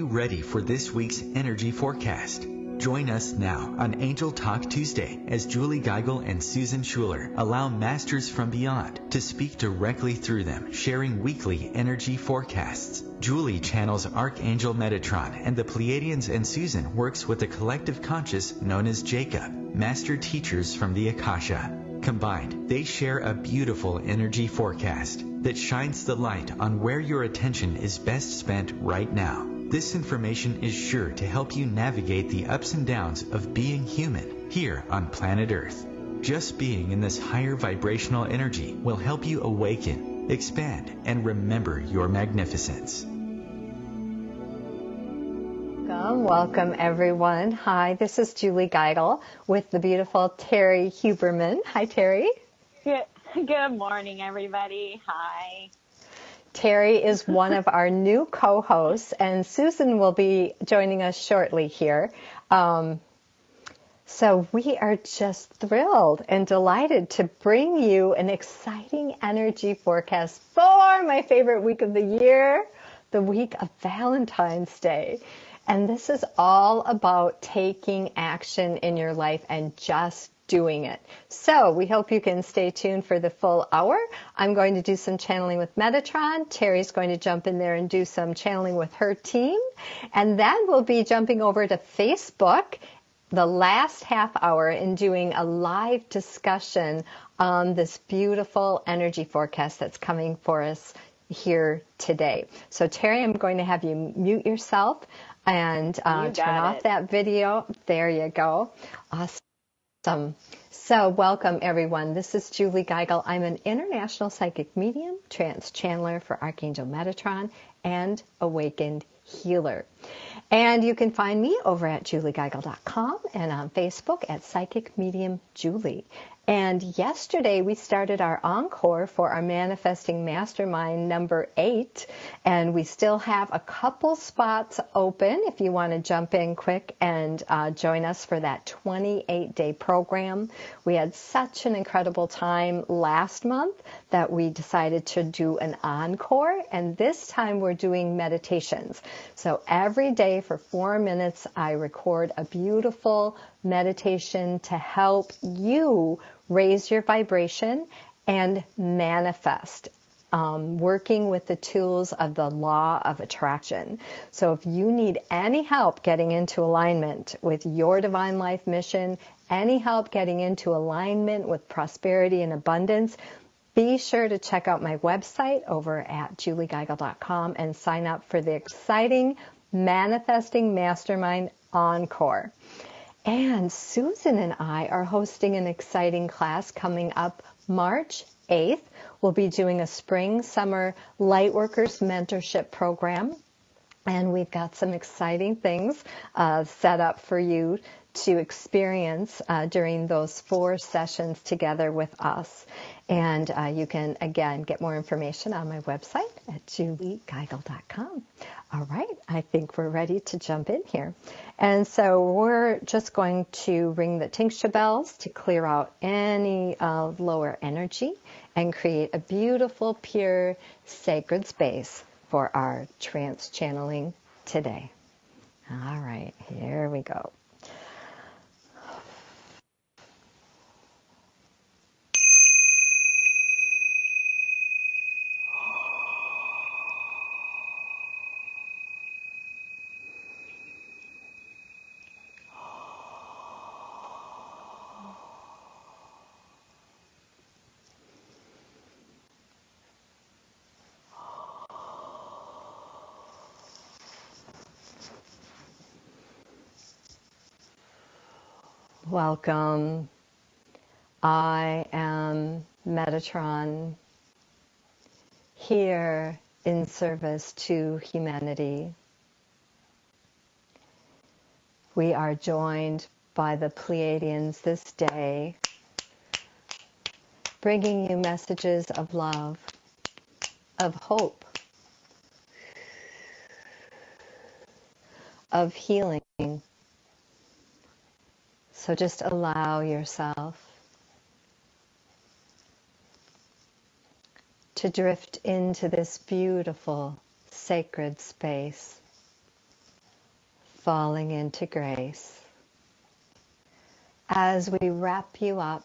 ready for this week's energy forecast? Join us now on Angel Talk Tuesday as Julie Geigel and Susan Schuler allow masters from beyond to speak directly through them, sharing weekly energy forecasts. Julie channels Archangel Metatron, and the Pleiadians and Susan works with the collective conscious known as Jacob, master teachers from the Akasha. Combined, they share a beautiful energy forecast that shines the light on where your attention is best spent right now. This information is sure to help you navigate the ups and downs of being human here on planet Earth. Just being in this higher vibrational energy will help you awaken, expand, and remember your magnificence. Welcome, everyone. Hi, this is Julie Geigel with the beautiful Terry Huberman. Hi, Terry. Good morning, everybody. Hi. Terry is one of our new co-hosts, and Susan will be joining us shortly here. So we are just thrilled and delighted to bring you an exciting energy forecast for my favorite week of the year, the week of Valentine's Day. And this is all about taking action in your life and just doing it. So we hope you can stay tuned for the full hour. I'm going to do some channeling with Metatron. Terry's going to jump in there and do some channeling with her team. And then we'll be jumping over to Facebook the last half hour and doing a live discussion on this beautiful energy forecast that's coming for us here today. So Terry, I'm going to have you mute yourself and turn off that video. There you go. Awesome. So welcome, everyone. This is Julie Geigel. I'm an international psychic medium, trance channeler for Archangel Metatron, and awakened healer. And you can find me over at juliegeigel.com and on Facebook at Psychic Medium Julie. And yesterday we started our encore for our Manifesting Mastermind number 8, and we still have a couple spots open if you want to jump in quick and join us for that 28-day program. We had such an incredible time last month that we decided to do an encore, and this time we're doing meditations. So every day for 4 minutes I record a beautiful meditation to help you raise your vibration and manifest, working with the tools of the law of attraction. So if you need any help getting into alignment with your divine life mission, any help getting into alignment with prosperity and abundance, be sure to check out my website over at juliegeigel.com and sign up for the exciting Manifesting Mastermind Encore. And Susan and I are hosting an exciting class coming up March 8th. We'll be doing a spring-summer Lightworkers mentorship program. And we've got some exciting things set up for you to experience during those 4 sessions together with us. And you can, again, get more information on my website at juliegeigel.com. All right, I think we're ready to jump in here. And so we're just going to ring the tincture bells to clear out any lower energy and create a beautiful, pure, sacred space for our trance channeling today. All right, here we go. Welcome. I am Metatron, here in service to humanity. We are joined by the Pleiadians this day, bringing you messages of love, of hope, of healing. So just allow yourself to drift into this beautiful, sacred space. falling into grace as we wrap you up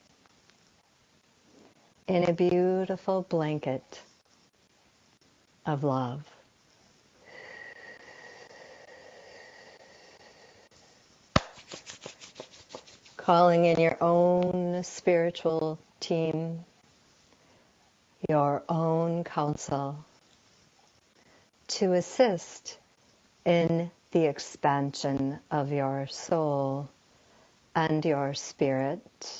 in a beautiful blanket of love. Calling in your own spiritual team, your own counsel, to assist in the expansion of your soul and your spirit.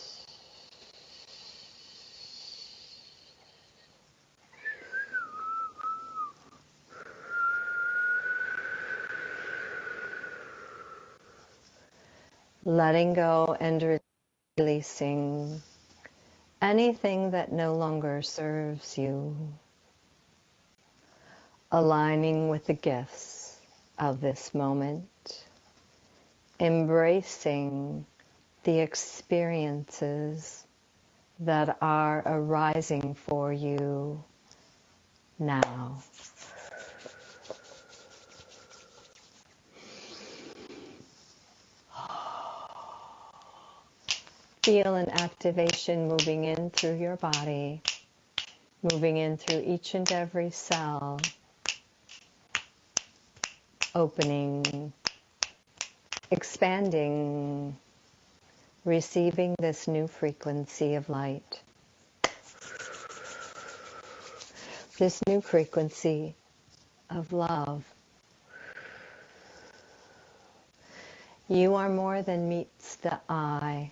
Letting go and releasing anything that no longer serves you. Aligning with the gifts of this moment. Embracing the experiences that are arising for you now. Feel an activation moving in through your body, moving in through each and every cell, opening, expanding, receiving this new frequency of light, this new frequency of love. You are more than meets the eye.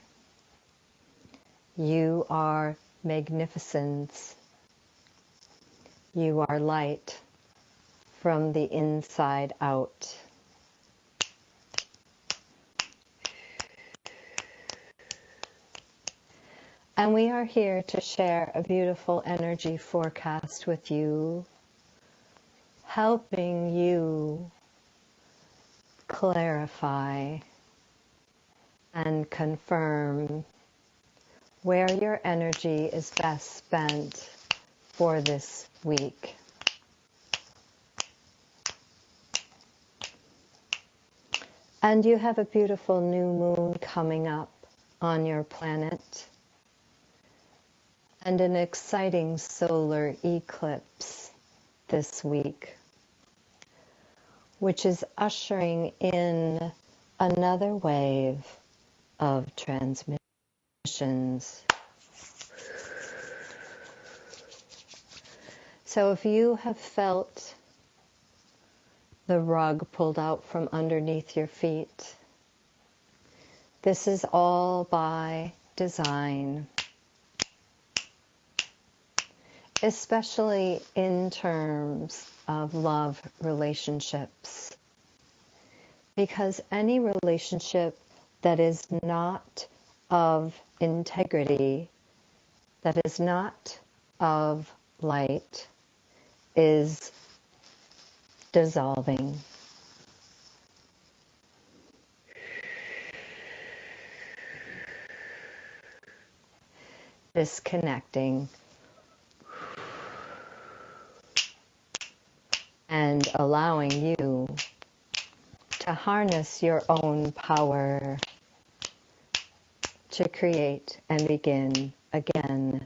You are magnificence. You are light from the inside out. And we are here to share a beautiful energy forecast with you, helping you clarify and confirm where your energy is best spent for this week. And you have a beautiful new moon coming up on your planet, and an exciting solar eclipse this week, which is ushering in another wave of transmissions. So if you have felt the rug pulled out from underneath your feet, this is all by design, especially in terms of love relationships. Because any relationship that is not of integrity, that is not of light, is dissolving. Disconnecting. And allowing you to harness your own power to create and begin again.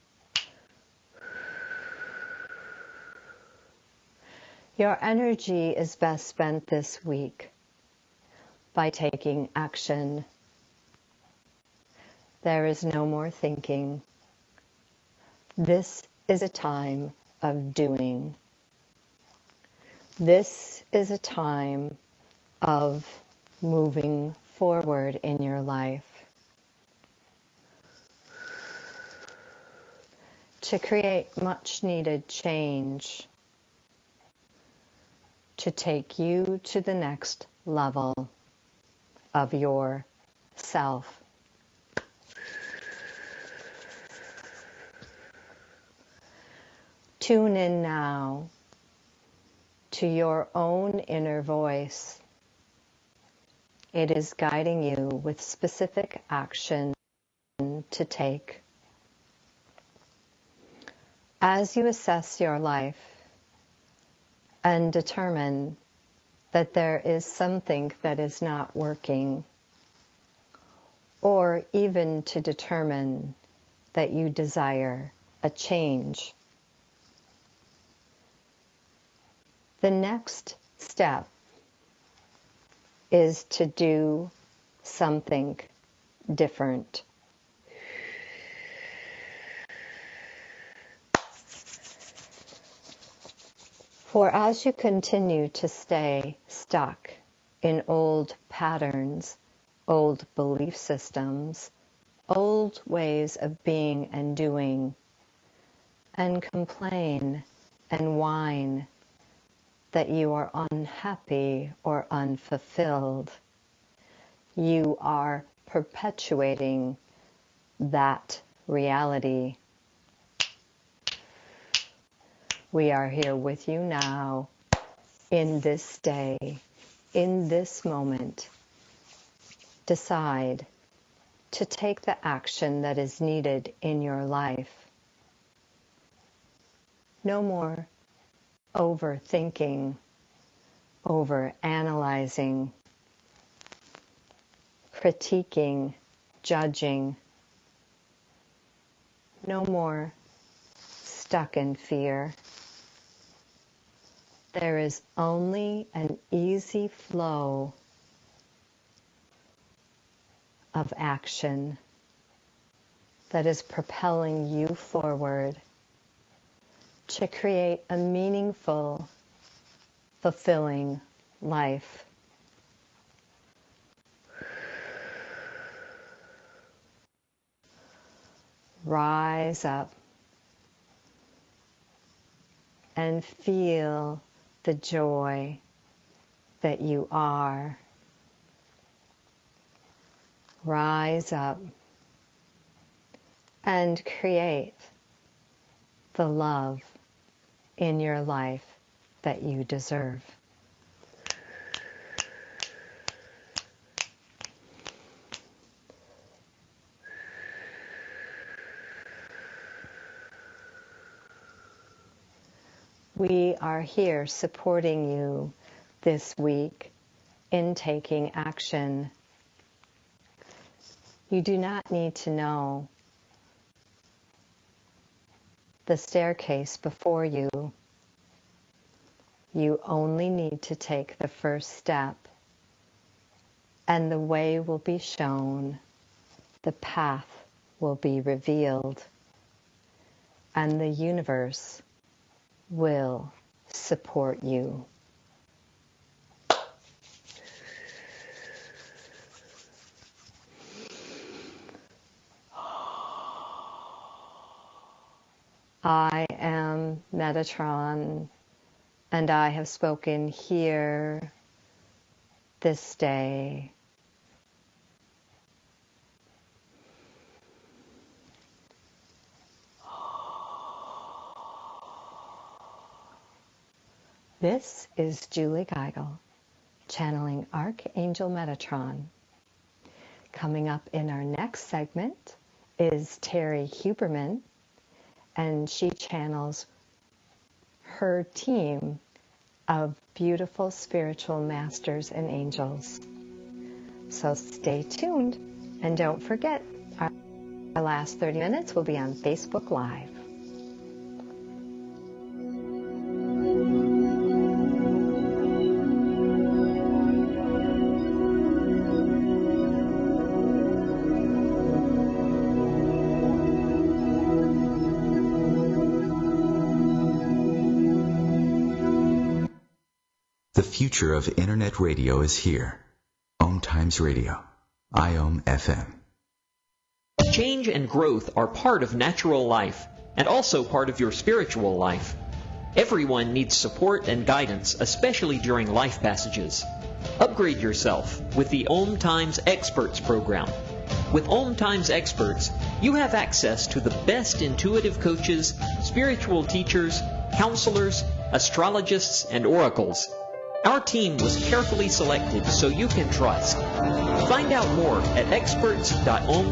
Your energy is best spent this week by taking action. There is no more thinking. This is a time of doing. This is a time of moving forward in your life to create much needed change, to take you to the next level of your self. Tune in now to your own inner voice. It is guiding you with specific action to take. As you assess your life and determine that there is something that is not working, or even to determine that you desire a change. The next step is to do something different. For as you continue to stay stuck in old patterns, old belief systems, old ways of being and doing, and complain and whine that you are unhappy or unfulfilled, you are perpetuating that reality. We are here with you now, in this day, in this moment. Decide to take the action that is needed in your life. No more overthinking, overanalyzing, critiquing, judging. No more stuck in fear. There is only an easy flow of action that is propelling you forward to create a meaningful, fulfilling life. Rise up and feel the joy that you are. Rise up and create the love in your life that you deserve. We are here supporting you this week in taking action. You do not need to know the staircase before you. You only need to take the first step, and the way will be shown, the path will be revealed, and the universe will support you. I am Metatron, and I have spoken here this day. This is Julie Geigel, channeling Archangel Metatron. Coming up in our next segment is Terry Huberman, and she channels her team of beautiful spiritual masters and angels. So stay tuned, and don't forget, our last 30 minutes will be on Facebook Live. The future of Internet radio is here. Om Times Radio, IOM FM. Change and growth are part of natural life and also part of your spiritual life. Everyone needs support and guidance, especially during life passages. Upgrade yourself with the Om Times Experts program. With Om Times Experts, you have access to the best intuitive coaches, spiritual teachers, counselors, astrologists, and oracles. Our team was carefully selected so you can trust. Find out more at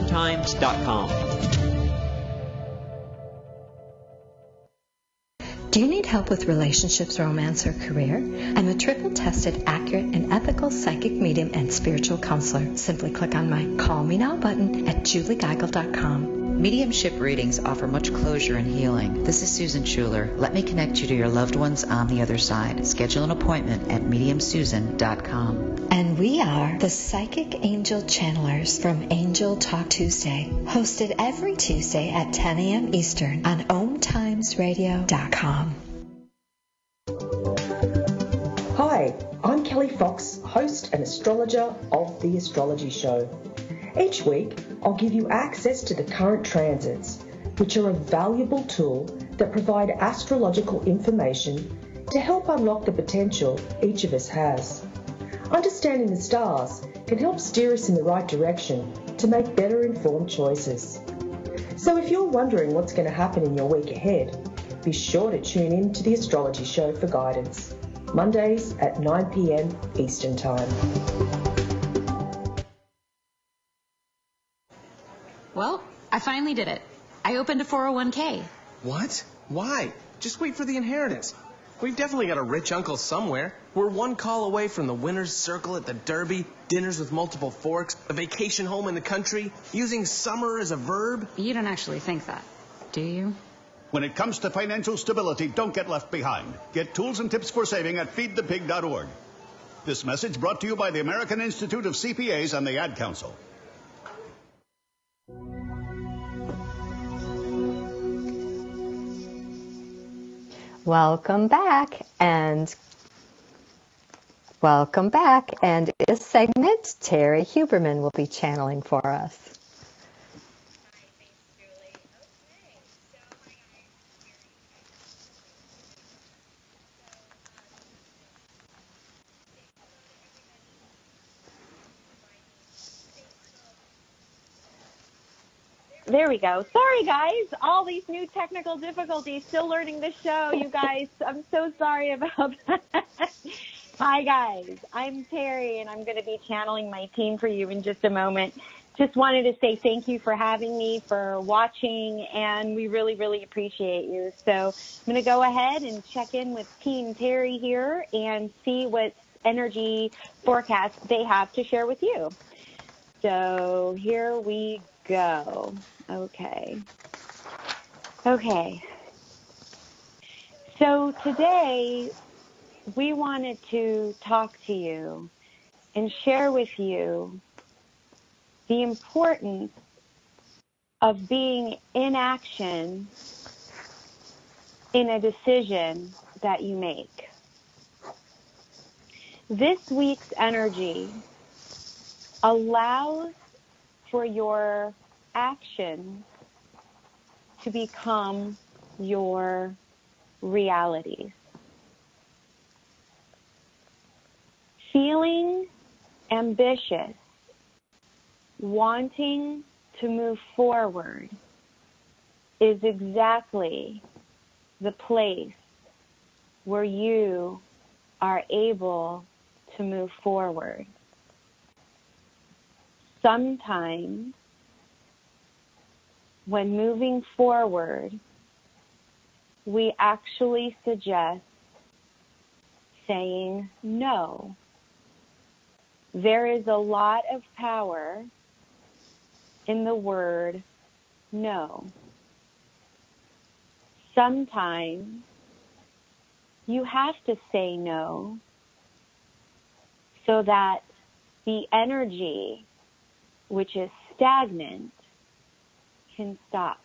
experts.omtimes.com. Do you need help with relationships, romance, or career? I'm a triple-tested, accurate, and ethical psychic medium and spiritual counselor. Simply click on my Call Me Now button at juliegeigel.com. Mediumship readings offer much closure and healing. This is Susan Schuler. Let me connect you to your loved ones on the other side. Schedule an appointment at mediumsusan.com. And we are the Psychic Angel Channelers from Angel Talk Tuesday, hosted every Tuesday at 10 a.m. Eastern on OhmTimesRadio.com. Hi, I'm Kelly Fox, host and astrologer of The Astrology Show. Each week, I'll give you access to the current transits, which are a valuable tool that provide astrological information to help unlock the potential each of us has. Understanding the stars can help steer us in the right direction to make better informed choices. So if you're wondering what's going to happen in your week ahead, be sure to tune in to The Astrology Show for guidance, Mondays at 9 p.m. Eastern Time. Well, I finally did it. I opened a 401k. What? Why? Just wait for the inheritance. We've definitely got a rich uncle somewhere. We're one call away from the winner's circle at the Derby, dinners with multiple forks, a vacation home in the country, using summer as a verb. You don't actually think that, do you? When it comes to financial stability, don't get left behind. Get tools and tips for saving at feedthepig.org. This message brought to you by the American Institute of CPAs and the Ad Council. Welcome back, and in this segment, Terry Huberman will be channeling for us. There we go. Sorry, guys. All these new technical difficulties. Still learning the show, you guys. I'm so sorry about that. Hi, guys. I'm Terry, and I'm going to be channeling my team for you in just a moment. Just wanted to say thank you for having me, for watching, and we really, really appreciate you. So I'm going to go ahead and check in with Team Terry here and see what energy forecast they have to share with you. So here we go. Okay. So today we wanted to talk to you and share with you the importance of being in action in a decision that you make. This week's energy allows for your actions to become your realities. Feeling ambitious, wanting to move forward, is exactly the place where you are able to move forward. Sometimes, when moving forward, we actually suggest saying no. There is a lot of power in the word no. Sometimes you have to say no so that the energy, which is stagnant, can stop.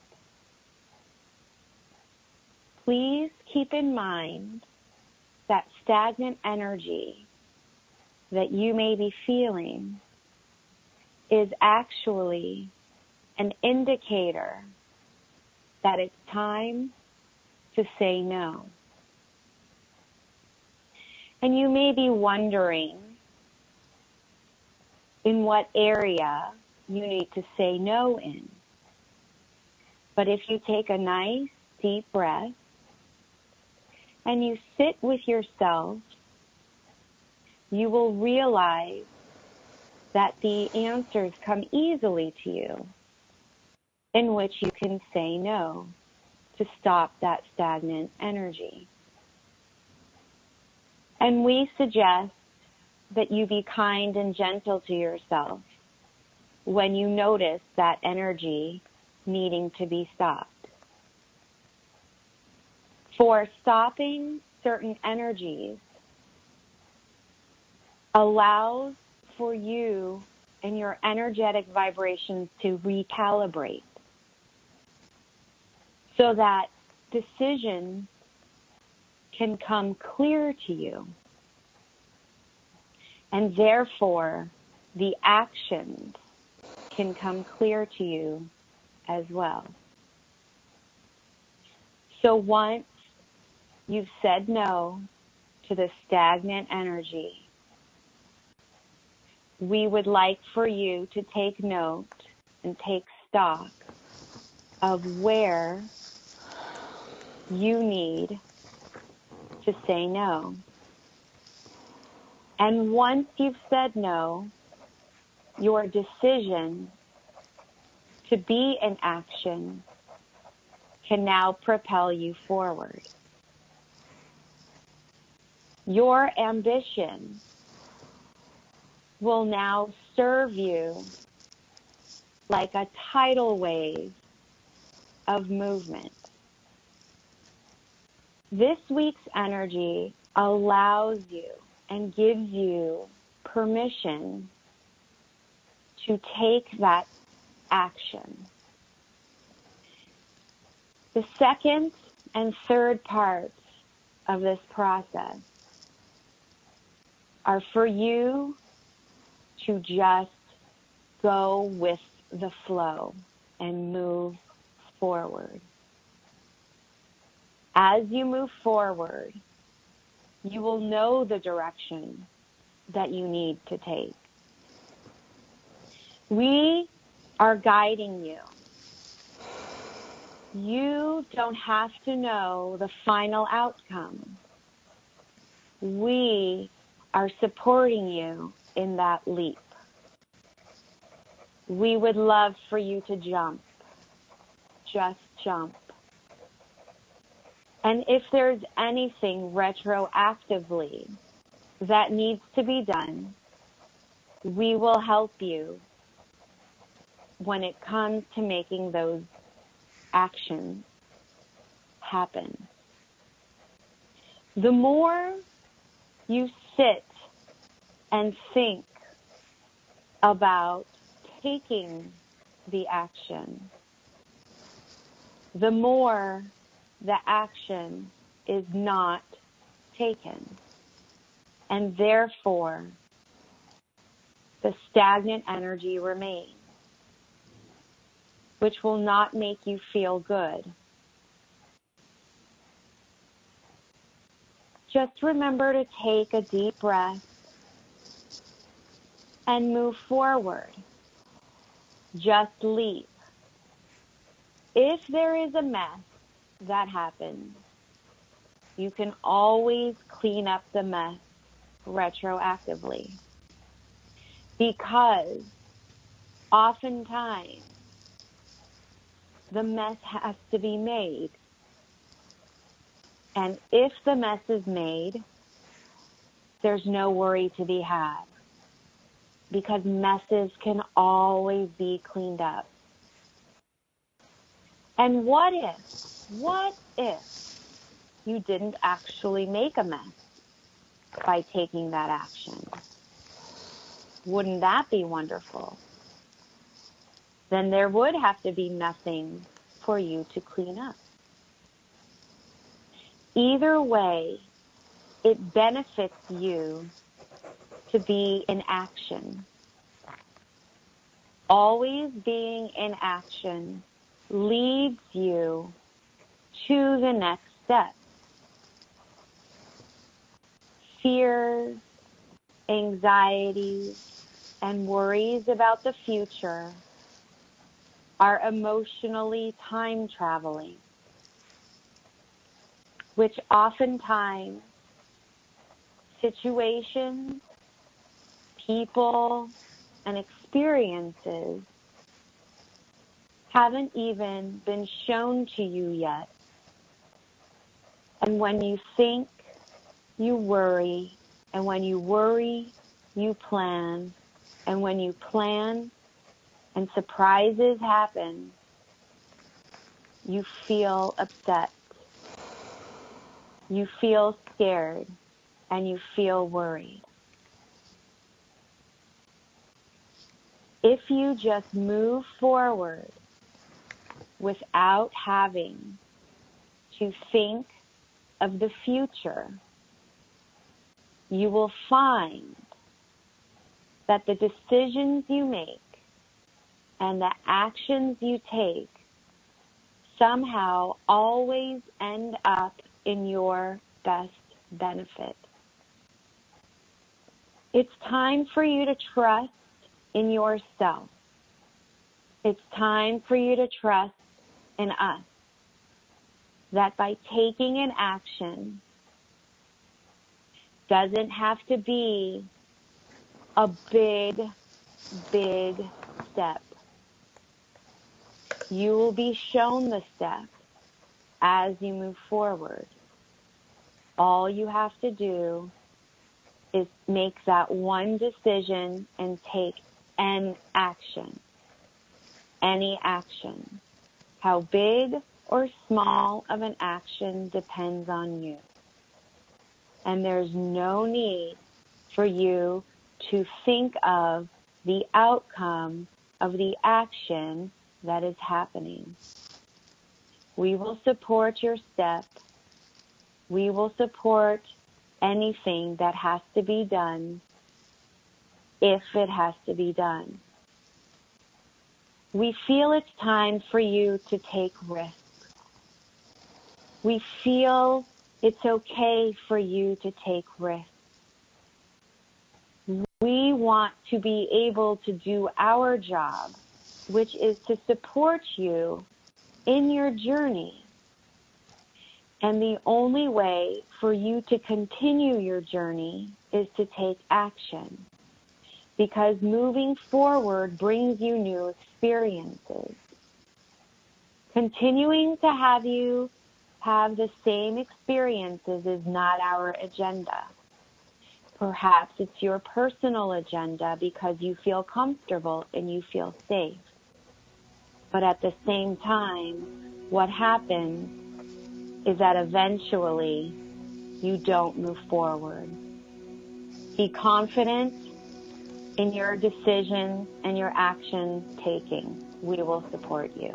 Please keep in mind that stagnant energy that you may be feeling is actually an indicator that it's time to say no. And you may be wondering in what area you need to say no in. But if you take a nice deep breath and you sit with yourself, you will realize that the answers come easily to you in which you can say no to stop that stagnant energy. And we suggest that you be kind and gentle to yourself when you notice that energy needing to be stopped. For stopping certain energies allows for you and your energetic vibrations to recalibrate so that decisions can come clear to you, and therefore the actions can come clear to you as well. So once you've said no to the stagnant energy, we would like for you to take note and take stock of where you need to say no. And once you've said no, your decision to be in action can now propel you forward. Your ambition will now serve you like a tidal wave of movement. This week's energy allows you and gives you permission to take that action. The second and third parts of this process are for you to just go with the flow and move forward. As you move forward, you will know the direction that you need to take. We are guiding you. You don't have to know the final outcome. We are supporting you in that leap. We would love for you to jump. Just jump. And if there's anything retroactively that needs to be done, we will help you when it comes to making those actions happen. The more you sit and think about taking the action, the more the action is not taken. And therefore, the stagnant energy remains, which will not make you feel good. Just remember to take a deep breath and move forward. Just leap. If there is a mess that happens, you can always clean up the mess retroactively. Because oftentimes the mess has to be made. And if the mess is made, there's no worry to be had. Because messes can always be cleaned up. And what if you didn't actually make a mess by taking that action? Wouldn't that be wonderful? Then there would have to be nothing for you to clean up. Either way, it benefits you to be in action. Always being in action leads you to the next step. Fears, anxieties, and worries about the future are emotionally time traveling, which oftentimes situations, people, and experiences haven't even been shown to you yet And when you think, you worry. And when you worry, you plan. And when you plan and surprises happen, you feel upset. You feel scared. And you feel worried. If you just move forward without having to think of the future, you will find that the decisions you make and the actions you take somehow always end up in your best benefit. It's time for you to trust in yourself. It's time for you to trust in us. That by taking an action doesn't have to be a big, big step. You will be shown the step as you move forward. All you have to do is make that one decision and take an action. Any action. How big or small of an action depends on you. And there's no need for you to think of the outcome of the action that is happening. We will support your step. We will support anything that has to be done if it has to be done. We feel it's time for you to take risks. We feel it's okay for you to take risks. We want to be able to do our job, which is to support you in your journey. And the only way for you to continue your journey is to take action. Because moving forward brings you new experiences. Continuing to have you have the same experiences is not our agenda. Perhaps it's your personal agenda because you feel comfortable and you feel safe. But at the same time, what happens is that eventually you don't move forward. Be confident in your decisions and your action taking. We will support you.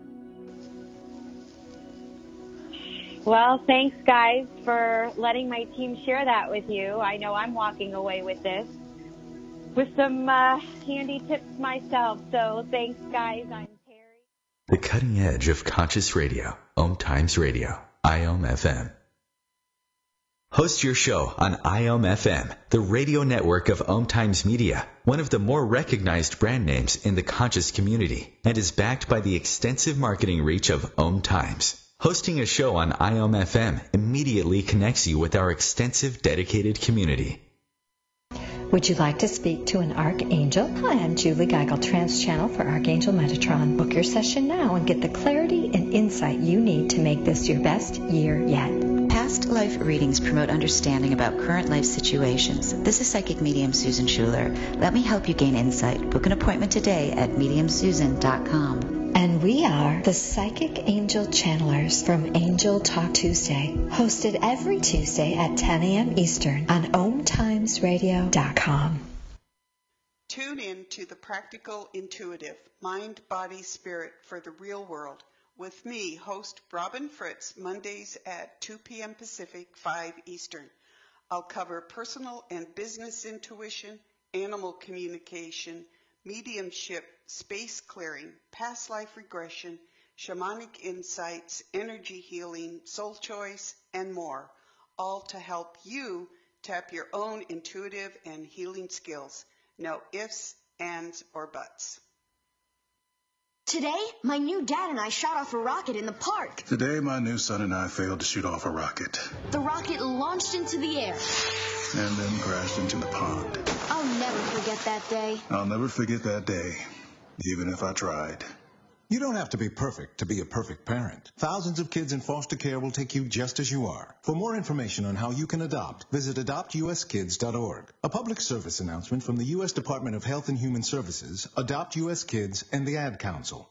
Well, thanks guys for letting my team share that with you. I know I'm walking away with this, with some handy tips myself. So thanks guys. I'm Terry. The cutting edge of conscious radio. Om Times Radio. IOM FM. Host your show on IOM FM, the radio network of Om Times Media, one of the more recognized brand names in the conscious community, and is backed by the extensive marketing reach of Om Times. Hosting a show on IOM FM immediately connects you with our extensive dedicated community. Would you like to speak to an Archangel? Hi, I'm Julie Geigel, Trance Channel for Archangel Metatron. Book your session now and get the clarity and insight you need to make this your best year yet. Past life readings promote understanding about current life situations. This is psychic medium Susan Schuler. Let me help you gain insight. Book an appointment today at mediumsusan.com. And we are the Psychic Angel Channelers from Angel Talk Tuesday, hosted every Tuesday at 10 a.m. Eastern on OmTimesRadio.com. Tune in to the Practical Intuitive, Mind, Body, Spirit for the Real World with me, host Robin Fritz, Mondays at 2 p.m. Pacific, 5 Eastern. I'll cover personal and business intuition, animal communication, mediumship, space clearing, past life regression, shamanic insights, energy healing, soul choice, and more, all to help you tap your own intuitive and healing skills. No ifs, ands, or buts. Today, my new dad and I shot off a rocket in the park. Today, my new son and I failed to shoot off a rocket. The rocket launched into the air. And then crashed into the pond. I'll never forget that day. I'll never forget that day, even if I tried. You don't have to be perfect to be a perfect parent. Thousands of kids in foster care will take you just as you are. For more information on how you can adopt, visit adoptuskids.org. A public service announcement from the U.S. Department of Health and Human Services, Adopt U.S. Kids, and the Ad Council.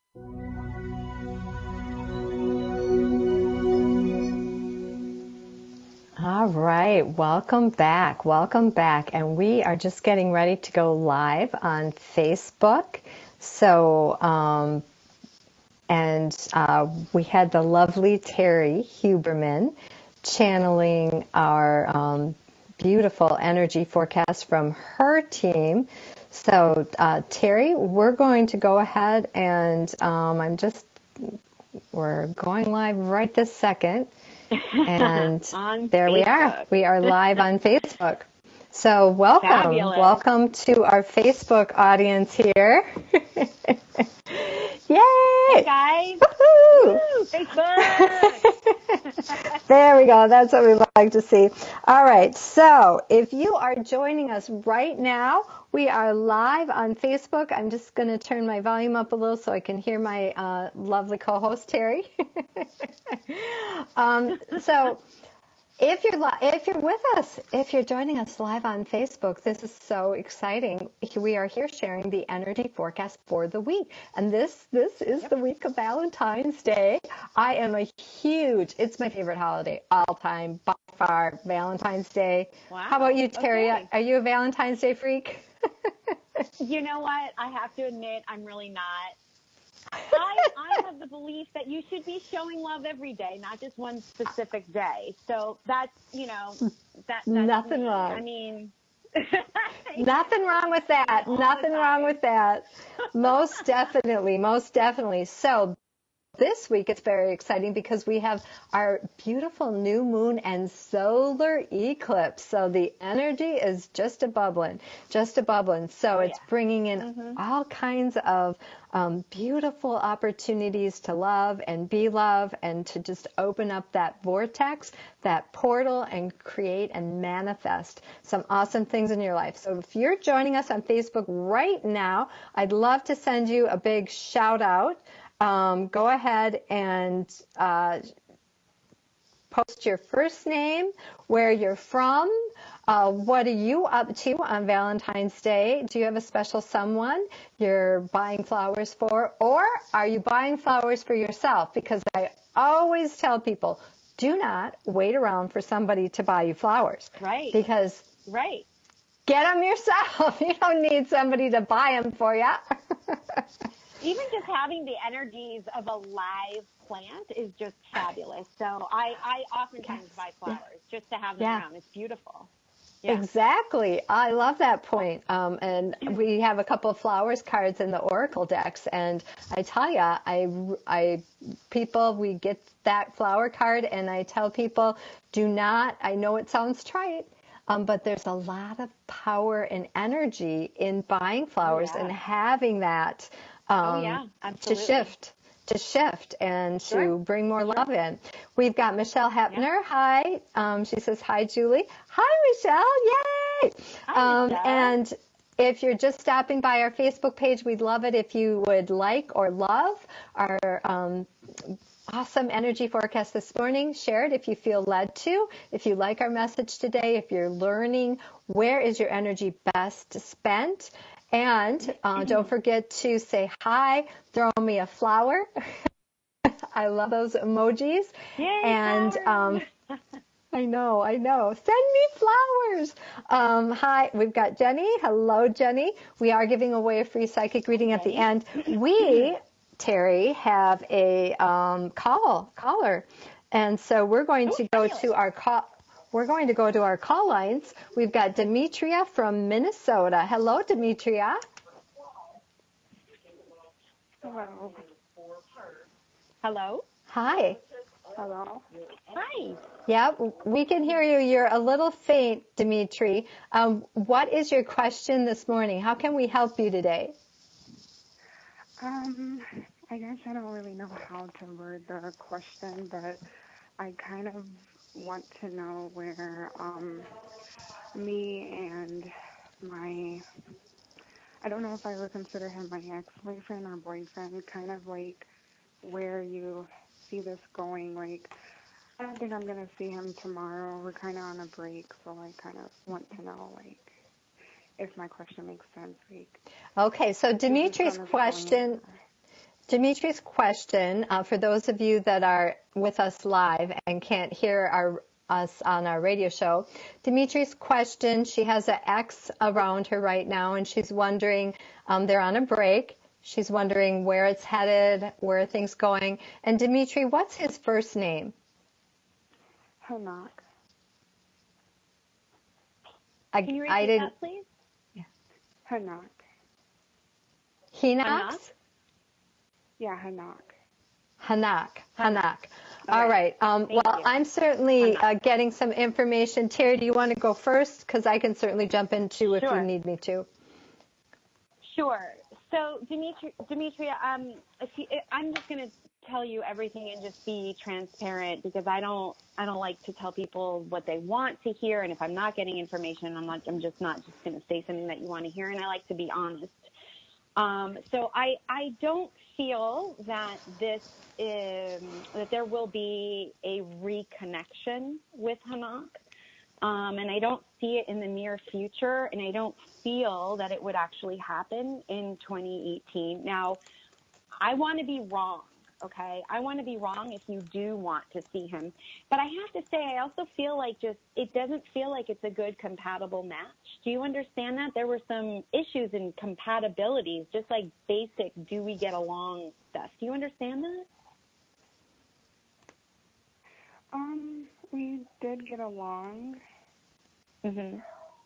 All right, welcome back, and we are just getting ready to go live on Facebook. So, we had the lovely Terry Huberman channeling our beautiful energy forecast from her team. So, Terry, we're going to go ahead and we're going live right this second. And there we are. We are live on Facebook. So welcome. Fabulous. Welcome to our Facebook audience here. Yay! Hey guys. Woo-hoo! Woo, Facebook. There we go. That's what we like to see. All right. So if you are joining us right now, we are live on Facebook. I'm just going to turn my volume up a little so I can hear my lovely co-host, Terry. So if you're with us, if you're joining us live on Facebook, this is so exciting. We are here sharing the energy forecast for the week. And this is the week of Valentine's Day. It's my favorite holiday all time, by far, Valentine's Day. Wow. How about you, Terry? Okay. Are you a Valentine's Day freak? You know what? I have to admit, I'm really not. I have the belief that you should be showing love every day, not just one specific day. So that's, that's nothing me. wrong. I mean, nothing wrong with that. Nothing wrong with that. Most definitely. So this week it's very exciting because we have our beautiful new moon and solar eclipse. So the energy is just a bubbling. So it's bringing in all kinds of beautiful opportunities to love and be loved and to just open up that vortex, that portal, and create and manifest some awesome things in your life. So if you're joining us on Facebook right now, I'd love to send you a big shout out. Go ahead and post your first name, where you're from, what are you up to on Valentine's Day? Do you have a special someone you're buying flowers for, or are you buying flowers for yourself? Because I always tell people, do not wait around for somebody to buy you flowers. Right. Because right. Get them yourself. You don't need somebody to buy them for you. Even just having the energies of a live plant is just fabulous. So I oftentimes buy flowers just to have them around. It's beautiful. Yeah. Exactly. I love that point. And we have a couple of flowers cards in the Oracle decks, and I tell you, we get that flower card, and I tell people, I know it sounds trite, but there's a lot of power and energy in buying flowers and having that to shift and to bring more love in. We've got Michelle Hepner. Hi. She says, hi, Julie. Hi, Michelle. Yay. Hi, Michelle. And if you're just stopping by our Facebook page, we'd love it if you would like or love our awesome energy forecast this morning. Share it if you feel led to. If you like our message today, if you're learning where is your energy best spent. And don't forget to say hi, throw me a flower. I love those emojis. Yay, and flowers. I know. Send me flowers. Hi, we've got Jenny. Hello, Jenny. We are giving away a free psychic reading at the end. We, Terry, have a caller. And so we're going to go to our call. We're going to go to our call lines. We've got Demetria from Minnesota. Hello, Demetria. Hello. Hello. Hi. Hello. Hi. Yeah, we can hear you. You're a little faint, Dimitri. What is your question this morning? How can we help you today? I guess I don't really know how to word the question, but I kind of want to know where me and my I don't know if I would consider him my ex-boyfriend or boyfriend, kind of like where you see this going. Like, I don't think I'm going to see him tomorrow. We're kind of on a break, so I kind of want to know, like, if my question makes sense. Like, Okay, so Dimitri's question, for those of you that are with us live and can't hear us on our radio show, Dimitri's question, she has an ex around her right now, and she's wondering, they're on a break. She's wondering where it's headed, where are things going. And Dimitri, what's his first name? Hanak. Can you repeat that, please? Yeah. Hanak. Hinox? Yeah, Hanak. Hanak. All right. Well, I'm certainly getting some information. Terry, do you want to go first? Because I can certainly jump in too if you need me to. Sure. So, Demetria, I'm just going to tell you everything and just be transparent, because I don't like to tell people what they want to hear, and if I'm not getting information, I'm just not going to say something that you want to hear, and I like to be honest. So I don't feel that that there will be a reconnection with Hanak. And I don't see it in the near future, and I don't feel that it would actually happen in 2018. Now, I want to be wrong, okay? I want to be wrong if you do want to see him. But I have to say, I also feel like it doesn't feel like it's a good compatible match. Do you understand that? There were some issues in compatibilities, just like basic do we get along stuff. Do you understand that? We did get along. Mhm.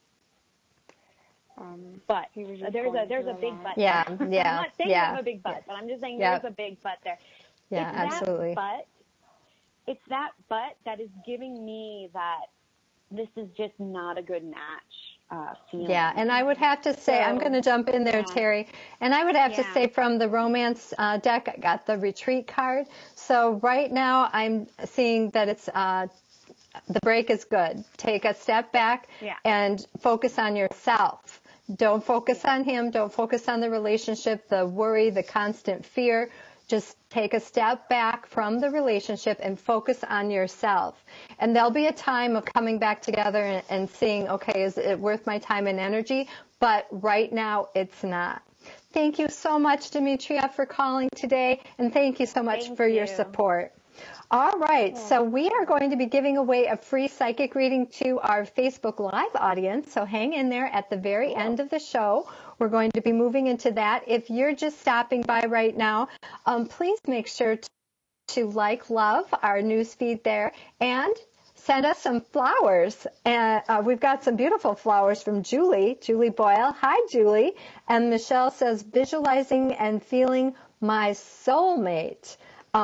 But there's a big but. Yeah, there. yeah. I'm not saying you have a big but, but I'm just saying there's a big but there. Yeah, absolutely. It's that but that is giving me that this is just not a good match. Feeling. Yeah, and I would have to say, I'm going to jump in there, Terry, and I would have to say from the romance deck, I got the retreat card. So right now I'm seeing that it's the break is good. Take a step back and focus on yourself. Don't focus on him. Don't focus on the relationship, the worry, the constant fear. Just take a step back from the relationship and focus on yourself. And there'll be a time of coming back together and seeing, okay, is it worth my time and energy? But right now, it's not. Thank you so much, Demetria, for calling today. And thank you so much for your support. All right, so we are going to be giving away a free psychic reading to our Facebook Live audience, so hang in there at the very end of the show. We're going to be moving into that. If you're just stopping by right now, please make sure to love our newsfeed there and send us some flowers. And we've got some beautiful flowers from Julie Boyle. Hi, Julie. And Michelle says, visualizing and feeling my soulmate.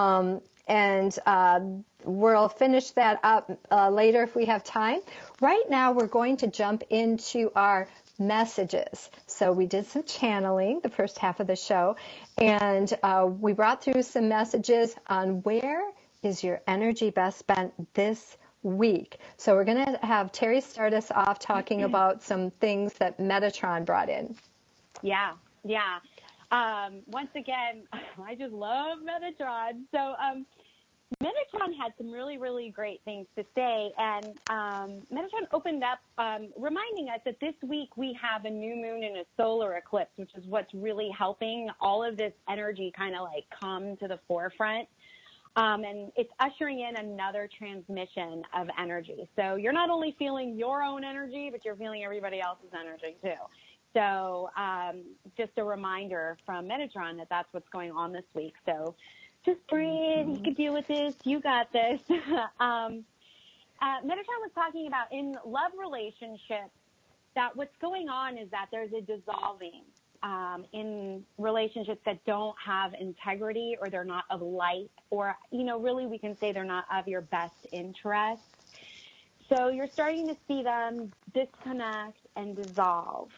And we'll finish that up later if we have time. Right now, we're going to jump into our messages. So we did some channeling the first half of the show, and we brought through some messages on where is your energy best spent this week. So we're going to have Terry start us off talking about some things that Metatron brought in. Yeah. Once again, I just love Metatron. So Metatron had some really, really great things to say, and Metatron opened up reminding us that this week we have a new moon and a solar eclipse, which is what's really helping all of this energy kind of like come to the forefront. And it's ushering in another transmission of energy. So you're not only feeling your own energy, but you're feeling everybody else's energy too. So just a reminder from Metatron that that's what's going on this week. So just breathe. You can deal with this. You got this. Metatron was talking about in love relationships that what's going on is that there's a dissolving in relationships that don't have integrity, or they're not of light, or, really we can say they're not of your best interest. So you're starting to see them disconnect and dissolve.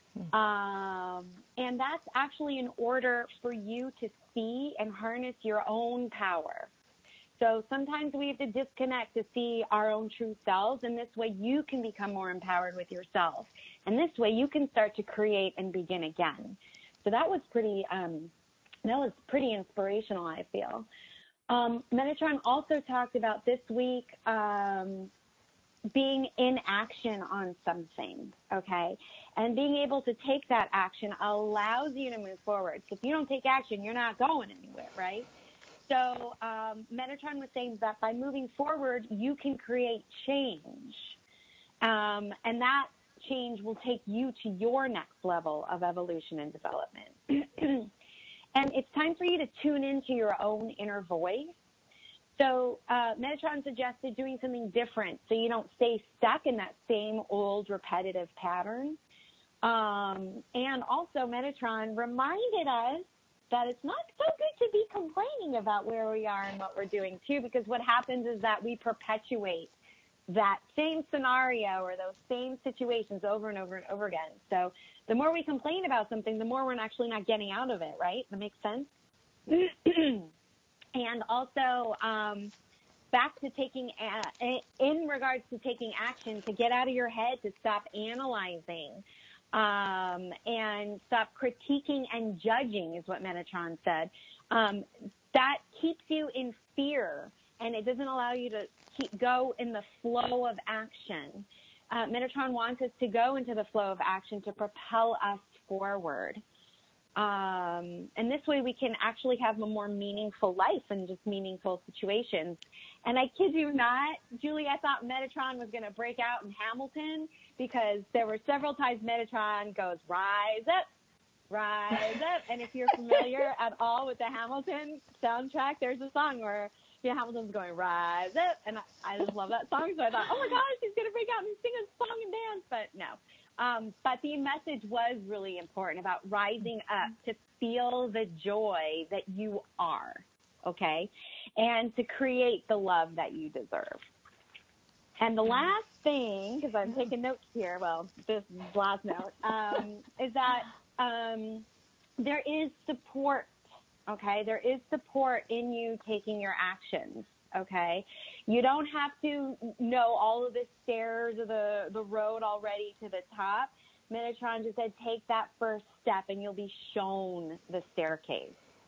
And that's actually in order for you to see and harness your own power. So sometimes we have to disconnect to see our own true selves, and this way you can become more empowered with yourself. And this way you can start to create and begin again. So that was pretty inspirational, I feel. Metatron also talked about this week being in action on something, okay? And being able to take that action allows you to move forward. So if you don't take action, you're not going anywhere, right? So Metatron was saying that by moving forward, you can create change. And that change will take you to your next level of evolution and development. And it's time for you to tune into your own inner voice. So Metatron suggested doing something different so you don't stay stuck in that same old repetitive pattern. And also Metatron reminded us that it's not so good to be complaining about where we are and what we're doing too, because what happens is that we perpetuate that same scenario or those same situations over and over and over again. So the more we complain about something, the more we're actually not getting out of it, right? That makes sense? And also, back to taking, in regards to taking action, to get out of your head, to stop analyzing, and stop critiquing and judging is what Metatron said. That keeps you in fear, and it doesn't allow you to go in the flow of action. Metatron wants us to go into the flow of action to propel us forward. And this way we can actually have a more meaningful life and just meaningful situations. And I kid you not, Julie, I thought Metatron was going to break out in Hamilton because there were several times Metatron goes, rise up, rise up. And if you're familiar at all with the Hamilton soundtrack, there's a song where Hamilton's going, rise up. And I just love that song. So I thought, oh my gosh, he's going to break out and sing a song and dance. But no. But the message was really important about rising up to feel the joy that you are, okay, and to create the love that you deserve. And the last thing, because I'm taking notes here, well, this is the last note, is that there is support, okay? There is support in you taking your actions. Okay, you don't have to know all of the stairs or the road already to the top. Metatron just said, take that first step and you'll be shown the staircase.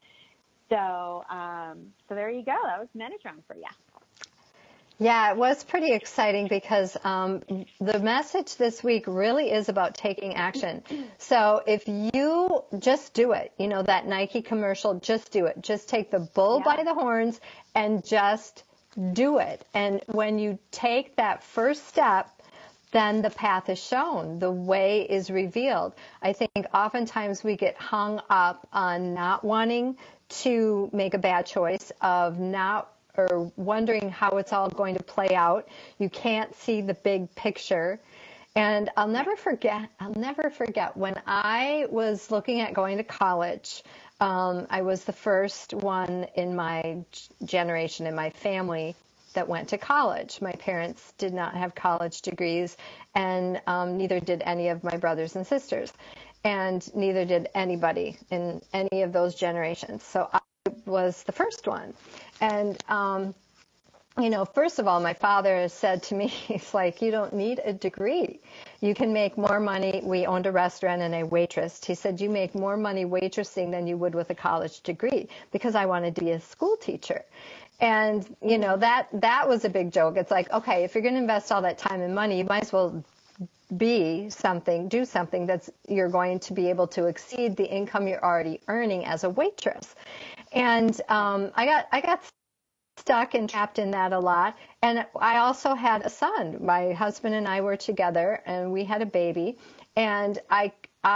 So, so there you go. That was Metatron for you. Yeah, it was pretty exciting because the message this week really is about taking action. So if you just do it, you know, that Nike commercial, just do it. Just take the bull by the horns and just do it. And when you take that first step, then the path is shown. The way is revealed. I think oftentimes we get hung up on not wanting to make a bad choice, of not or wondering how it's all going to play out. You can't see the big picture. And I'll never forget when I was looking at going to college. I was the first one in my generation, in my family, that went to college. My parents did not have college degrees, and neither did any of my brothers and sisters, and neither did anybody in any of those generations. So I was the first one. And, you know, first of all, my father said to me, he's like, you don't need a degree. You can make more money. We owned a restaurant and I waitressed. He said, you make more money waitressing than you would with a college degree, because I wanted to be a school teacher. And, you know, that was a big joke. It's like, okay, if you're going to invest all that time and money, you might as well do something that's you're going to be able to exceed the income you're already earning as a waitress. And I got stuck and trapped in that a lot. And I also had a son. My husband and I were together, and we had a baby. And I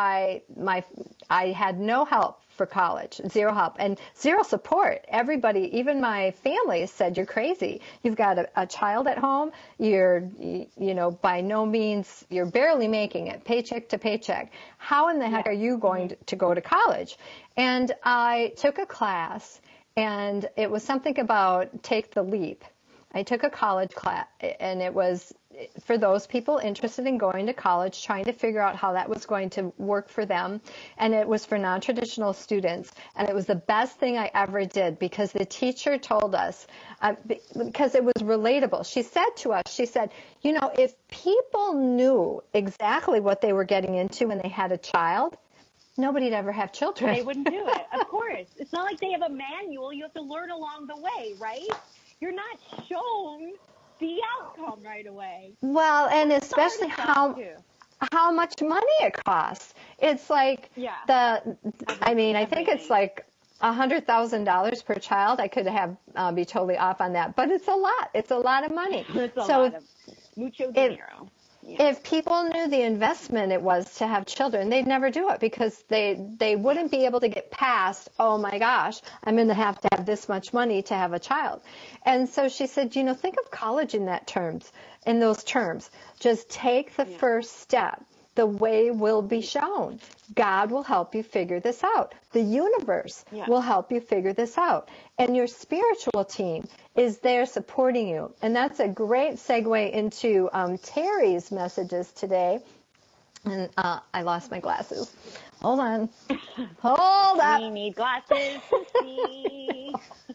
had no help for college, zero help, and zero support. Everybody, even my family, said, you're crazy. You've got a child at home. You're, you know, by no means, you're barely making it, paycheck to paycheck. How in the heck are you going to go to college? And I took a class, and it was something about take the leap. I took a college class, and it was for those people interested in going to college, trying to figure out how that was going to work for them. And it was for non-traditional students. And it was the best thing I ever did because the teacher told us, because it was relatable. She said to us, she said, you know, if people knew exactly what they were getting into when they had a child, nobody'd ever have children. They wouldn't do it, of course. It's not like they have a manual. You have to learn along the way, right? You're not shown the outcome right away. Well, and especially how much money it costs. It's like I think it's like $100,000 per child. I could be totally off on that, but it's a lot. It's a lot of money. It's a lot of mucho dinero. If people knew the investment it was to have children, they'd never do it because they wouldn't be able to get past, oh my gosh, I'm going to have this much money to have a child. And so she said, you know, think of college in those terms. Just take the first step. The way will be shown. God will help you figure this out. The universe will help you figure this out. And your spiritual team is there supporting you. And that's a great segue into Terry's messages today. And I lost my glasses. Hold on. Hold up. We need glasses to see.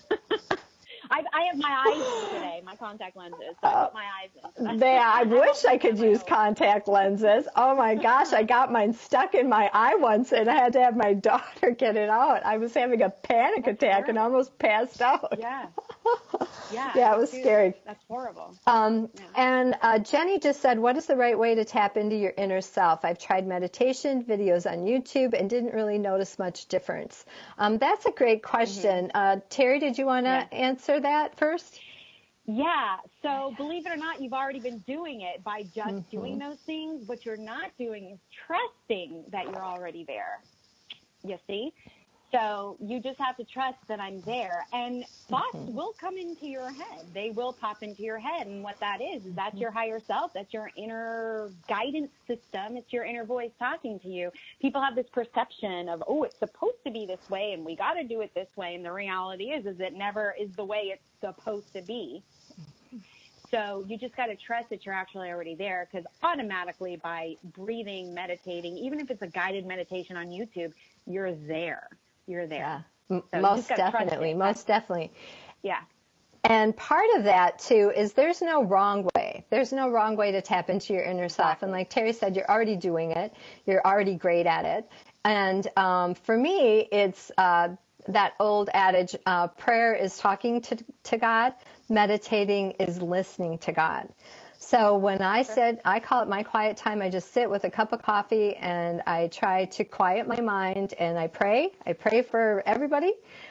I have my eyes in today, my contact lenses, so I put my eyes in. I wish I could use contact lenses. Oh my gosh, I got mine stuck in my eye once and I had to have my daughter get it out. I was having a panic attack and almost passed out. Yeah. Yeah, it was scary. That's horrible. And Jenny just said, what is the right way to tap into your inner self? I've tried meditation, videos on YouTube, and didn't really notice much difference. That's a great question. Terry, did you want to answer that first? Yeah. So believe it or not, you've already been doing it by just doing those things. What you're not doing is trusting that you're already there. You see? So you just have to trust that I'm there. And thoughts will come into your head. They will pop into your head. And what that is that's your higher self. That's your inner guidance system. It's your inner voice talking to you. People have this perception of, oh, it's supposed to be this way and we got to do it this way. And the reality is it never is the way it's supposed to be. So you just got to trust that you're actually already there, because automatically by breathing, meditating, even if it's a guided meditation on YouTube, you're there. You're there. Yeah. So Most definitely. Yeah. And part of that, too, is there's no wrong way. There's no wrong way to tap into your inner self. And like Terry said, you're already doing it. You're already great at it. And for me, it's that old adage, prayer is talking to God, meditating is listening to God. So when I call it my quiet time, I just sit with a cup of coffee and I try to quiet my mind and I pray. I pray for everybody.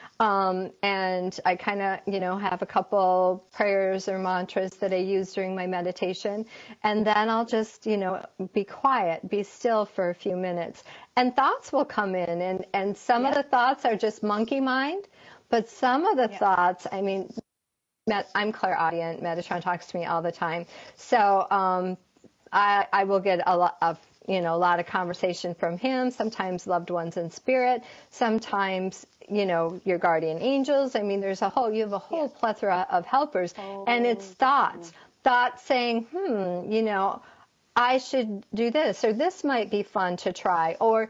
And I kind of, have a couple prayers or mantras that I use during my meditation. And then I'll just, be quiet, be still for a few minutes. And thoughts will come in. And some of the thoughts are just monkey mind. But some of the thoughts, I'm clairaudient. Metatron talks to me all the time. So I will get a lot of conversation from him, sometimes loved ones in spirit, sometimes, your guardian angels. You have a whole plethora of helpers. And it's thoughts saying, I should do this, or this might be fun to try, or,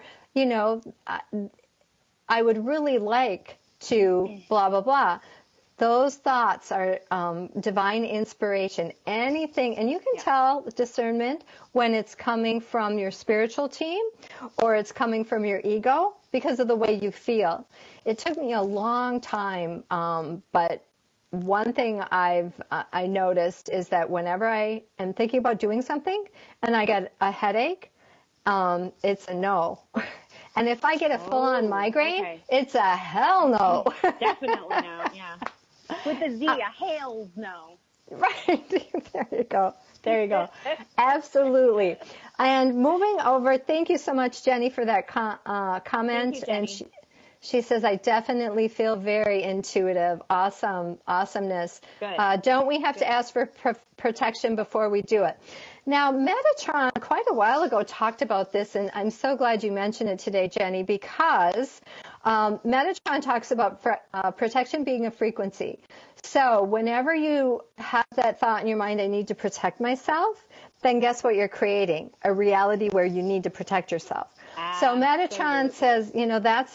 I would really like to blah, blah, blah. Those thoughts are divine inspiration. Anything, and you can tell discernment when it's coming from your spiritual team or it's coming from your ego because of the way you feel. It took me a long time, but one thing I noticed is that whenever I am thinking about doing something and I get a headache, it's a no. And if I get a full-on migraine, it's a hell no. Definitely no, yeah. With a Z, a hails no. Right. There you go. Absolutely. And moving over, thank you so much, Jenny, for that comment. Thank And you, she says, I definitely feel very intuitive. Awesomeness. Good. Don't we have to ask for protection before we do it? Now, Metatron quite a while ago talked about this, and I'm so glad you mentioned it today, Jenny, because Metatron talks about protection being a frequency. So whenever you have that thought in your mind, I need to protect myself, then guess what you're creating? A reality where you need to protect yourself. So Metatron says, you know, that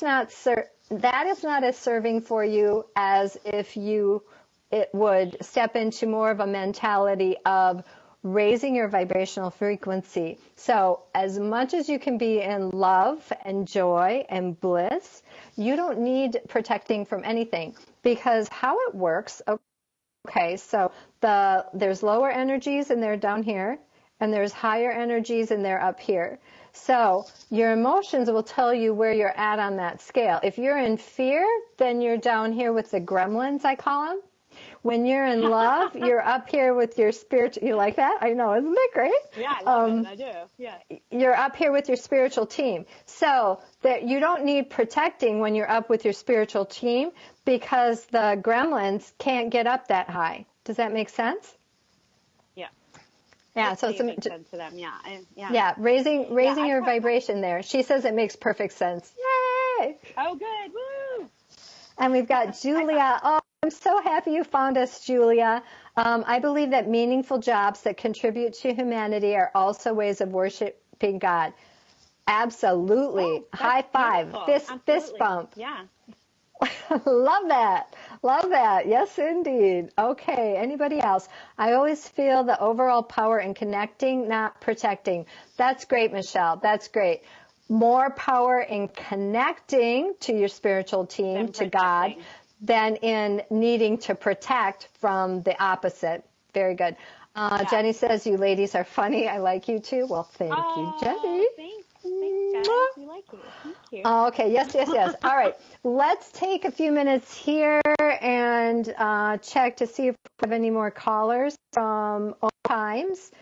is not as serving for you as if it would step into more of a mentality of raising your vibrational frequency. So as much as you can be in love and joy and bliss, you don't need protecting from anything, because how it works, okay, so there's lower energies and they're down here, and there's higher energies and they're up here. So your emotions will tell you where you're at on that scale. If you're in fear, then you're down here with the gremlins, I call them. When you're in love, you're up here with your spiritual. You like that? I know, isn't it great? Yeah, I love it. I do. Yeah. You're up here with your spiritual team. So that you don't need protecting when you're up with your spiritual team, because the gremlins can't get up that high. Does that make sense? Yeah. Yeah. So it makes sense to them. Yeah. Yeah. Raising your vibration there. She says it makes perfect sense. Yay! Oh, good. Woo! And we've got Julia. Oh, I'm so happy you found us, Julia. I believe that meaningful jobs that contribute to humanity are also ways of worshiping God. Absolutely. High five. Fist bump. Yeah. Love that. Love that. Yes, indeed. Okay. Anybody else? I always feel the overall power in connecting, not protecting. That's great, Michelle. That's great. More power in connecting to your spiritual team, to God, than in needing to protect from the opposite. Very good. Jenny says, you ladies are funny. I like you too. Well, thank you, Jenny. Thanks, guys. We like you. Thank you. Okay. Yes. All right. Let's take a few minutes here and check to see if we have any more callers from Old Times.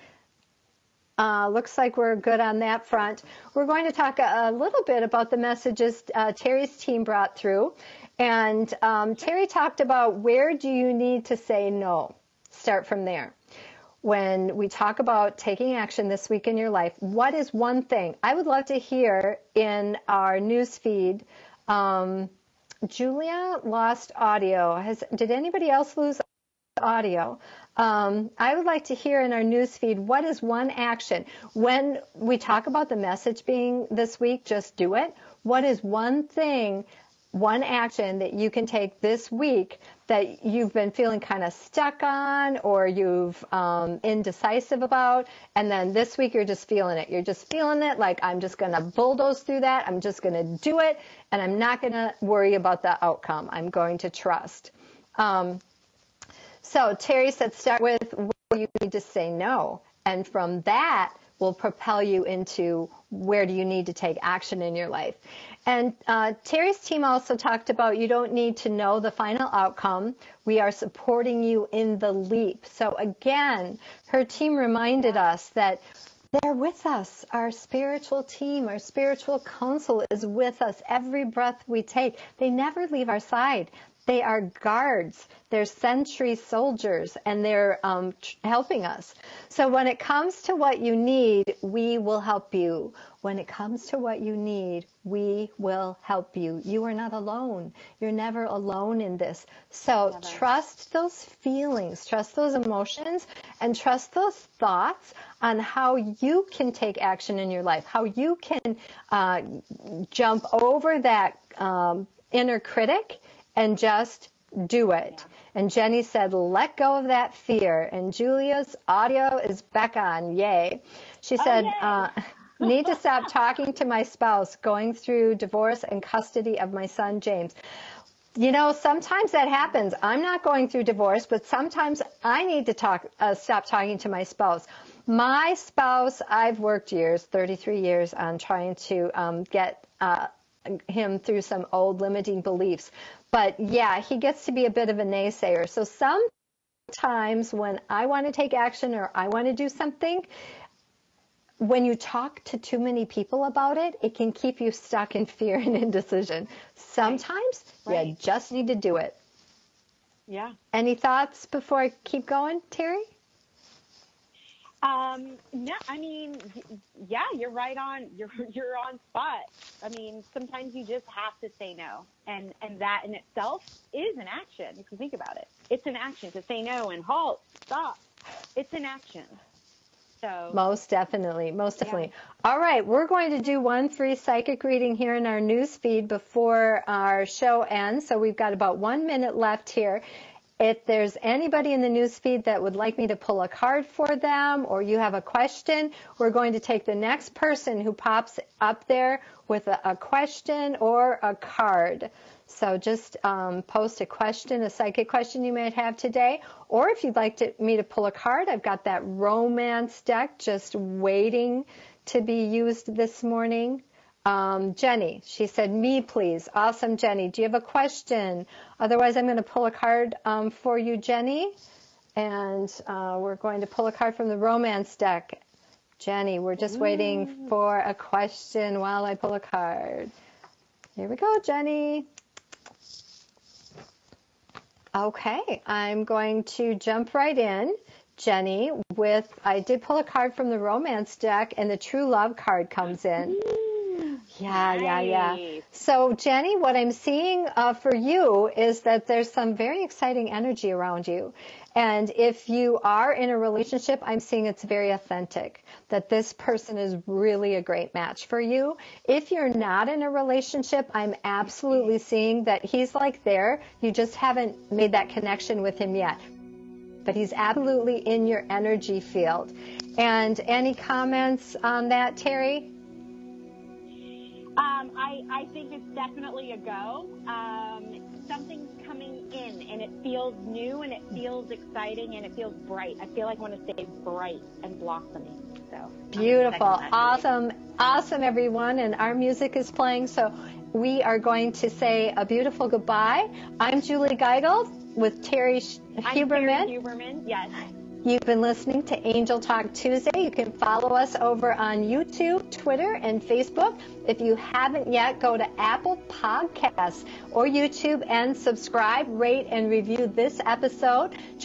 Looks like we're good on that front. We're going to talk a little bit about the messages Terry's team brought through. And Terry talked about, where do you need to say no? Start from there. When we talk about taking action this week in your life, what is one thing? I would love to hear in our news feed. Julia lost audio. Did anybody else lose audio? I would like to hear in our news feed, what is one action? When we talk about the message being this week, just do it. What is one thing, one action that you can take this week that you've been feeling kind of stuck on, or you've indecisive about, and then this week you're just feeling it. You're just feeling it like, I'm just going to bulldoze through that. I'm just going to do it, and I'm not going to worry about the outcome. I'm going to trust. So Terry said, start with where you need to say no. And from that will propel you into where do you need to take action in your life. And Terry's team also talked about, you don't need to know the final outcome. We are supporting you in the leap. So again, her team reminded us that they're with us. Our spiritual team, our spiritual council is with us every breath we take. They never leave our side. They are guards, they're sentry soldiers, and they're helping us. So when it comes to what you need, we will help you. When it comes to what you need, we will help you. You are not alone. You're never alone in this. So trust those feelings, trust those emotions, and trust those thoughts on how you can take action in your life, how you can jump over that inner critic and just do it. Yeah. And Jenny said, let go of that fear. And Julia's audio is back on. Yay. She said, need to stop talking to my spouse, going through divorce and custody of my son, James. You know, sometimes that happens. I'm not going through divorce, but sometimes I need to stop talking to my spouse. My spouse, I've worked 33 years on trying to get him through some old limiting beliefs. But yeah, he gets to be a bit of a naysayer. So sometimes when I want to take action or I want to do something, when you talk to too many people about it, it can keep you stuck in fear and indecision. Sometimes you just need to do it. Yeah. Any thoughts before I keep going, Terry? No, I mean, yeah, you're right on. You're on spot. I mean, sometimes you just have to say no, and that in itself is an action. If you think about it, it's an action to say no and halt, stop. It's an action. So Most definitely, most definitely. Yeah. All right, we're going to do one free psychic reading here in our news feed before our show ends. So we've got about 1 minute left here. If there's anybody in the news feed that would like me to pull a card for them, or you have a question, we're going to take the next person who pops up there with a question or a card. So just post a question, a psychic question you might have today. Or if you'd like me to pull a card, I've got that romance deck just waiting to be used this morning. Jenny, she said, me please. Awesome, Jenny. Do you have a question? Otherwise, I'm going to pull a card for you, Jenny. And we're going to pull a card from the romance deck. Jenny, we're just waiting for a question while I pull a card. Here we go, Jenny. Okay, I'm going to jump right in, Jenny, I did pull a card from the romance deck, and the true love card comes in. Yeah. So, Jenny, what I'm seeing for you is that there's some very exciting energy around you. And if you are in a relationship, I'm seeing it's very authentic, that this person is really a great match for you. If you're not in a relationship, I'm absolutely seeing that he's like there. You just haven't made that connection with him yet. But he's absolutely in your energy field. And any comments on that, Terry? I think it's definitely a go. Something's coming in, and it feels new, and it feels exciting, and it feels bright. I feel like I want to stay bright and blossoming. So beautiful, awesome, everyone. And our music is playing, so we are going to say a beautiful goodbye. I'm Julie Geigel with Terry Huberman. I'm Terry Huberman, yes. You've been listening to Angel Talk Tuesday. You can follow us over on YouTube, Twitter, and Facebook. If you haven't yet, go to Apple Podcasts or YouTube and subscribe, rate, and review this episode.